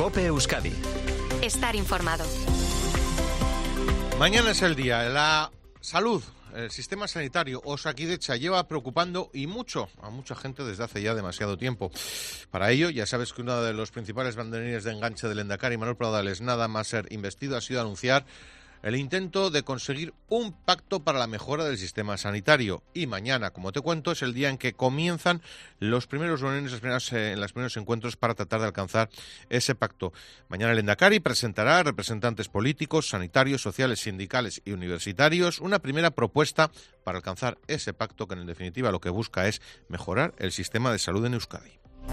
COPE Euskadi. Estar informado. Mañana es el día. La salud, el sistema sanitario, Osakidetza, lleva preocupando y mucho a mucha gente desde hace ya demasiado tiempo. Para ello, ya sabes que uno de los principales banderines de enganche del Lehendakari Manuel Pradales, nada más ser investido, ha sido anunciar el intento de conseguir un pacto para la mejora del sistema sanitario. Y mañana, como te cuento, es el día en que comienzan los primeros reuniones, los primeros encuentros para tratar de alcanzar ese pacto. Mañana el Lehendakari presentará a representantes políticos, sanitarios, sociales, sindicales y universitarios una primera propuesta para alcanzar ese pacto que, en definitiva, lo que busca es mejorar el sistema de salud en Euskadi.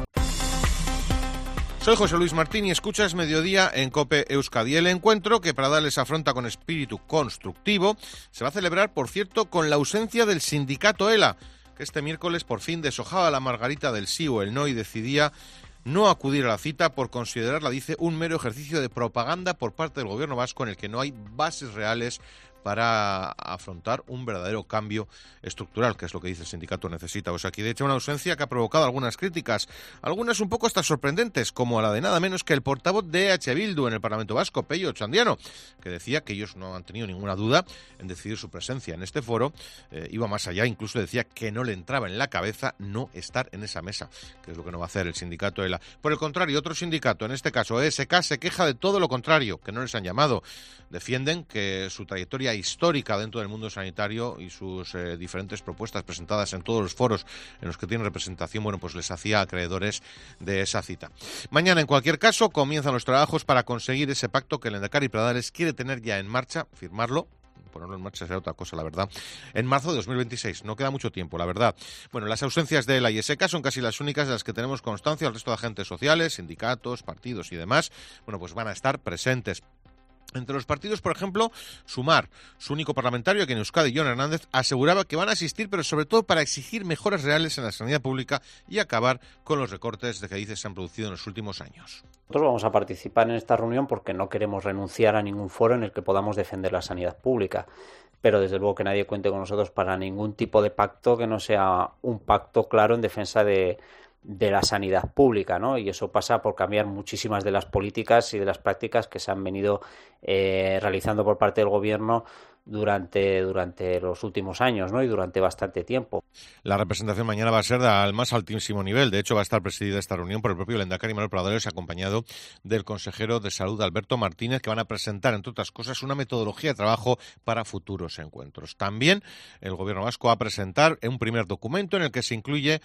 Soy José Luis Martín y escuchas Mediodía en COPE Euskadi. El encuentro, que Pradales afronta con espíritu constructivo, se va a celebrar, por cierto, con la ausencia del sindicato ELA, que este miércoles por fin deshojaba la margarita del sí o el no y decidía no acudir a la cita por considerarla, dice, un mero ejercicio de propaganda por parte del gobierno vasco en el que no hay bases reales para afrontar un verdadero cambio estructural, que es lo que dice el sindicato necesita. O sea, aquí de hecho una ausencia que ha provocado algunas críticas, algunas un poco hasta sorprendentes, como la de nada menos que el portavoz de EH Bildu en el Parlamento Vasco, Pello Otxandiano, que decía que ellos no han tenido ninguna duda en decidir su presencia en este foro. Iba más allá, incluso decía que no le entraba en la cabeza no estar en esa mesa, que es lo que no va a hacer el sindicato ELA. Por el contrario, otro sindicato, en este caso ESK, se queja de todo lo contrario, que no les han llamado. Defienden que su trayectoria histórica dentro del mundo sanitario y sus diferentes propuestas presentadas en todos los foros en los que tienen representación, bueno, pues les hacía acreedores de esa cita. Mañana, en cualquier caso, comienzan los trabajos para conseguir ese pacto que el Lehendakari Pradales quiere tener ya en marcha, firmarlo. Ponerlo en marcha será otra cosa, la verdad. En marzo de 2026, no queda mucho tiempo, la verdad. Bueno, las ausencias de la ISK son casi las únicas de las que tenemos constancia. El resto de agentes sociales, sindicatos, partidos y demás, bueno, pues van a estar presentes. Entre los partidos, por ejemplo, Sumar, su único parlamentario, aquí en Euskadi, Jon Hernández, aseguraba que van a asistir, pero sobre todo para exigir mejoras reales en la sanidad pública y acabar con los recortes de que dice se han producido en los últimos años. Nosotros vamos a participar en esta reunión porque no queremos renunciar a ningún foro en el que podamos defender la sanidad pública, pero desde luego que nadie cuente con nosotros para ningún tipo de pacto que no sea un pacto claro en defensa de la sanidad pública, ¿no? Y eso pasa por cambiar muchísimas de las políticas y de las prácticas que se han venido realizando por parte del gobierno durante los últimos años, ¿no? Y durante bastante tiempo. La representación mañana va a ser al más altísimo nivel. De hecho, va a estar presidida esta reunión por el propio Lehendakari Manuel Pradales, acompañado del consejero de Salud, Alberto Martínez, que van a presentar, entre otras cosas, una metodología de trabajo para futuros encuentros. También el gobierno vasco va a presentar un primer documento en el que se incluye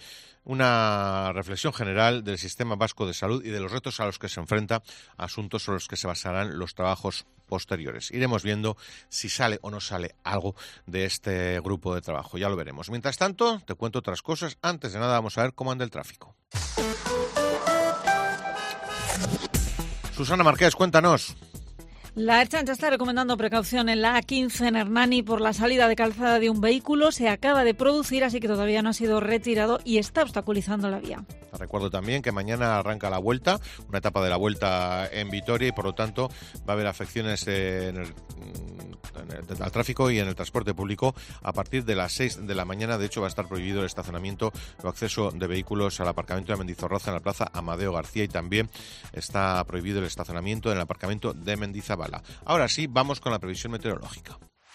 una reflexión general del sistema vasco de salud y de los retos a los que se enfrenta, asuntos sobre los que se basarán los trabajos posteriores. Iremos viendo si sale o no sale algo de este grupo de trabajo. Ya lo veremos. Mientras tanto, te cuento otras cosas. Antes de nada, vamos a ver cómo anda el tráfico. Susana Marqués, cuéntanos. La Ertzaintza está recomendando precaución en la A15 en Hernani por la salida de calzada de un vehículo. Se acaba de producir, así que todavía no ha sido retirado y está obstaculizando la vía. Recuerdo también que mañana arranca la Vuelta, una etapa de la Vuelta en Vitoria y por lo tanto va a haber afecciones al tráfico y en el transporte público a partir de las 6 de la mañana. De hecho, va a estar prohibido el estacionamiento o acceso de vehículos al aparcamiento de Mendizorroza en la plaza Amadeo García y también está prohibido el estacionamiento en el aparcamiento de Mendizabala. Ahora sí, vamos con la previsión meteorológica.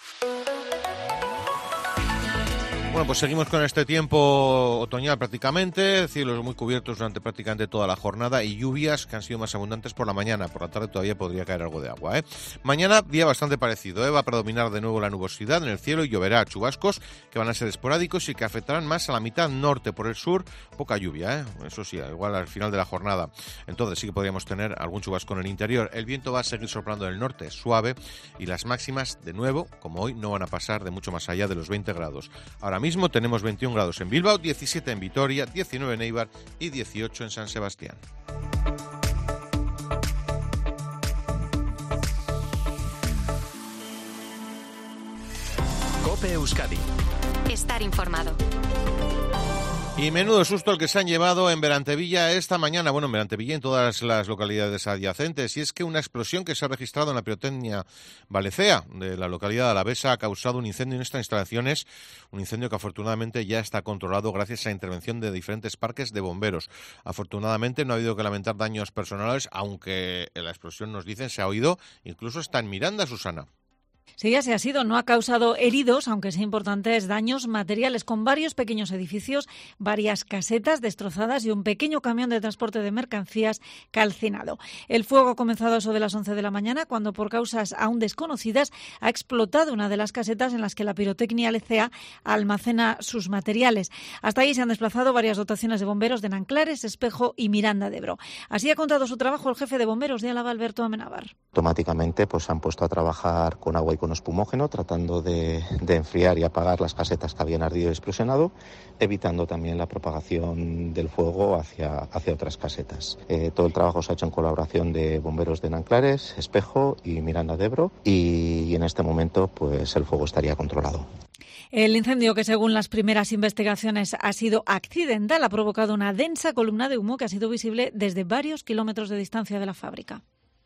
Bueno, pues seguimos con este tiempo otoñal prácticamente, cielos muy cubiertos durante prácticamente toda la jornada y lluvias que han sido más abundantes por la mañana. Por la tarde todavía podría caer algo de agua, Mañana día bastante parecido, Va a predominar de nuevo la nubosidad en el cielo y lloverá chubascos que van a ser esporádicos y que afectarán más a la mitad norte. Por el sur, poca lluvia, Eso sí, igual al final de la jornada. Entonces sí que podríamos tener algún chubasco en el interior. El viento va a seguir soplando del norte, suave, y las máximas, de nuevo, como hoy, no van a pasar de mucho más allá de los 20 grados. Ahora mismo tenemos 21 grados en Bilbao, 17 en Vitoria, 19 en Eibar y 18 en San Sebastián. COPE Euskadi. Estar informado. Y menudo susto el que se han llevado en Berantevilla esta mañana, bueno, en Berantevilla y en todas las localidades adyacentes, y es que una explosión que se ha registrado en la pirotecnia Valecea de la localidad de Alavesa ha causado un incendio en estas instalaciones, un incendio que afortunadamente ya está controlado gracias a la intervención de diferentes parques de bomberos. Afortunadamente no ha habido que lamentar daños personales, aunque la explosión, nos dicen, se ha oído incluso hasta en Miranda, Susana. Sí, así ha sido. No ha causado heridos, aunque sí importantes daños materiales, con varios pequeños edificios, varias casetas destrozadas y un pequeño camión de transporte de mercancías calcinado. El fuego ha comenzado a eso de las 11 de la mañana, cuando por causas aún desconocidas ha explotado una de las casetas en las que la pirotecnia Valecea almacena sus materiales. Hasta ahí se han desplazado varias dotaciones de bomberos de Nanclares, Espejo y Miranda de Ebro. Así ha contado su trabajo el jefe de bomberos de Álava, Alberto Amenábar. Automáticamente se han puesto a trabajar con agua y con espumógeno, tratando de enfriar y apagar las casetas que habían ardido y explosionado, evitando también la propagación del fuego hacia otras casetas. Todo el trabajo se ha hecho en colaboración de bomberos de Nanclares, Espejo y Miranda de Ebro, y en este momento pues el fuego estaría controlado. El incendio, que según las primeras investigaciones ha sido accidental, ha provocado una densa columna de humo que ha sido visible desde varios kilómetros de distancia de la fábrica.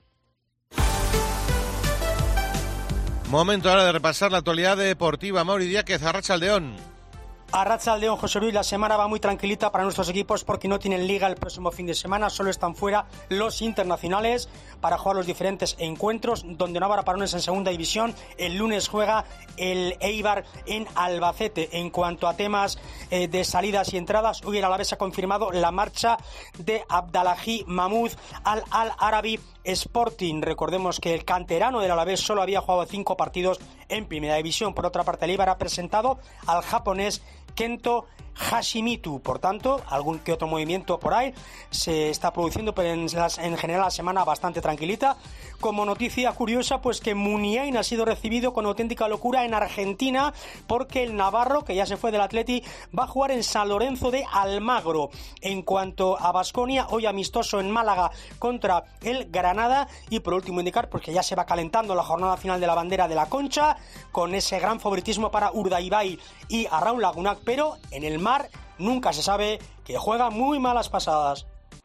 Momento ahora de repasar la actualidad deportiva. Mauri Díaz, Arratsaldeón. Arratsaldeón, José Luis. La semana va muy tranquilita para nuestros equipos porque no tienen liga el próximo fin de semana, solo están fuera los internacionales para jugar los diferentes encuentros, donde no habrá parones en segunda división. El lunes juega el Eibar en Albacete. En cuanto a temas de salidas y entradas, hoy el Alavés ha confirmado la marcha de Abdallahi Mahmoud al Al-Arabi Sporting. Recordemos que el canterano del Alavés solo había jugado 5 partidos en primera división. Por otra parte, el Eibar ha presentado al japonés Kento Hashimitu. Por tanto, algún que otro movimiento por ahí se está produciendo, pero en general la semana bastante tranquilita. Como noticia curiosa, pues que Muniain ha sido recibido con auténtica locura en Argentina, porque el navarro, que ya se fue del Atleti, va a jugar en San Lorenzo de Almagro. En cuanto a Baskonia, hoy amistoso en Málaga contra el Granada. Y por último indicar, porque ya se va calentando la jornada final de la Bandera de la Concha, con ese gran favoritismo para Urdaibai y Arraun Lagunac, pero en el mar nunca se sabe, que juega muy malas pasadas.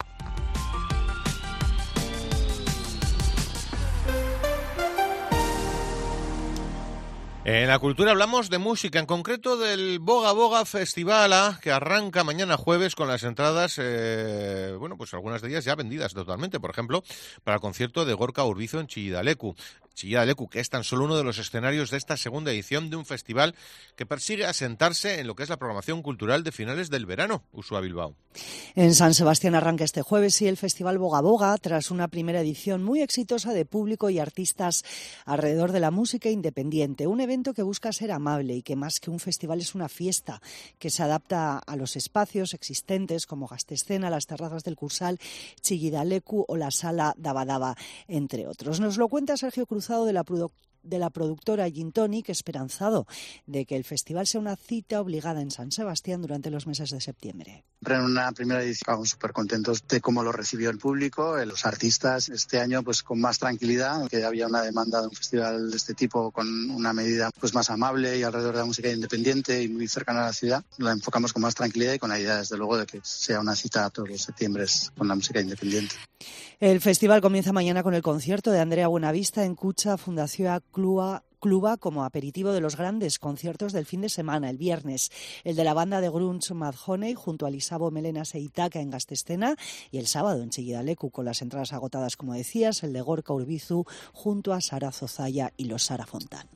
En la cultura hablamos de música, en concreto del Boga Boga Festival, que arranca mañana jueves con las entradas, pues algunas de ellas ya vendidas totalmente. Por ejemplo, para el concierto de Gorka Urbizu en Chillida Leku. Chillida Leku, que es tan solo uno de los escenarios de esta segunda edición de un festival que persigue asentarse en lo que es la programación cultural de finales del verano. Uxue Bilbao. En San Sebastián arranca este jueves el Festival Boga Boga, tras una primera edición muy exitosa de público y artistas alrededor de la música independiente. Un evento que busca ser amable y que más que un festival es una fiesta que se adapta a los espacios existentes como Gastescena, las terrazas del Cursal, Chillida Leku o la Sala Daba Daba, entre otros. Nos lo cuenta Sergio Cruzado de la productora Gin Tonic, esperanzado de que el festival sea una cita obligada en San Sebastián durante los meses de septiembre. En una primera edición estamos súper contentos de cómo lo recibió el público, los artistas. Este año pues con más tranquilidad, que había una demanda de un festival de este tipo con una medida pues más amable y alrededor de la música independiente y muy cercana a la ciudad. La enfocamos con más tranquilidad y con la idea desde luego de que sea una cita todos los septiembres con la música independiente. El festival comienza mañana con el concierto de Andrea Buenavista en Kutxa Fundazioa Kluba como aperitivo de los grandes conciertos del fin de semana. El viernes, el de la banda de grunge Mad Honey junto a Lisabo Melenas e Itaca en Gastescena, y el sábado en Chillida Leku con las entradas agotadas, como decías, el de Gorka Urbizu junto a Sara Zozaya y los Sara Fontán.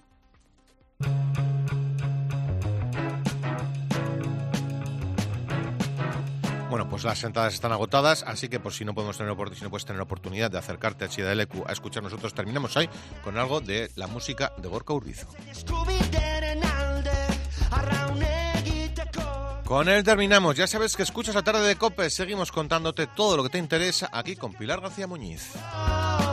Bueno, pues las entradas están agotadas, así que si no puedes tener oportunidad de acercarte a Chillida Leku a escuchar, nosotros terminamos ahí con algo de la música de Gorka Urbizu. Con él terminamos. Ya sabes que escuchas La Tarde de COPE. Seguimos contándote todo lo que te interesa aquí con Pilar García Muñiz.